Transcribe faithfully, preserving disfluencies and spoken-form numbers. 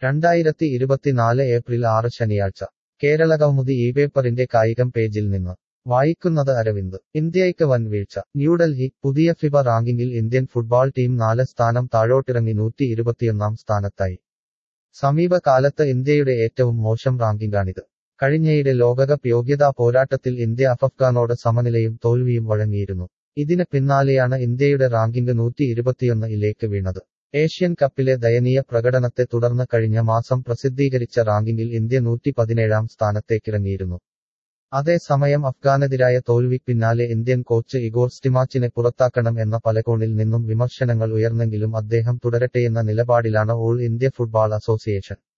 രണ്ടായിരത്തി ഇരുപത്തിനാല് ഏപ്രിൽ ആറ് ശനിയാഴ്ച കേരളകൗമുദി ഈ പേപ്പറിന്റെ കായികം പേജിൽ നിന്ന് വായിക്കുന്നത് അരവിന്ദ് ഇന്ത്യയ്ക്ക് വൻ വീഴ്ച ന്യൂഡൽഹി പുതിയ ഫിഫ റാങ്കിങ്ങിൽ ഇന്ത്യൻ ഫുട്ബോൾ ടീം നാല് സ്ഥാനം താഴോട്ടിറങ്ങി നൂറ്റി ഇരുപത്തിയൊന്നാം സ്ഥാനത്തായി സമീപകാലത്ത് ഇന്ത്യയുടെ ഏറ്റവും മോശം റാങ്കിംഗാണിത് കഴിഞ്ഞയിടെ ലോകകപ്പ് യോഗ്യതാ പോരാട്ടത്തിൽ ഇന്ത്യ അഫ്ഗാനോട് സമനിലയും തോൽവിയും വഴങ്ങിയിരുന്നു ഇതിന് പിന്നാലെയാണ് ഇന്ത്യയുടെ റാങ്കിംഗ് നൂറ്റി ഇരുപത്തിയൊന്ന് ഇലേക്ക് വീണത് ഏഷ്യൻ കപ്പിലെ ദയനീയ പ്രകടനത്തെ തുടർന്ന് കഴിഞ്ഞ മാസം പ്രസിദ്ധീകരിച്ച റാങ്കിങ്ങിൽ ഇന്ത്യ നൂറ്റി പതിനേഴാം സ്ഥാനത്തേക്കിറങ്ങിയിരുന്നു അതേസമയം അഫ്ഗാനെതിരായ തോൽവിക്ക് പിന്നാലെ ഇന്ത്യൻ കോച്ച് ഇഗോർ സ്റ്റിമാച്ചിനെ പുറത്താക്കണം എന്ന പലകോണിൽ നിന്നും വിമർശനങ്ങൾ ഉയർന്നെങ്കിലും അദ്ദേഹം തുടരട്ടെയെന്ന നിലപാടിലാണ് ഓൾ ഇന്ത്യ ഫുട്ബോൾ അസോസിയേഷൻ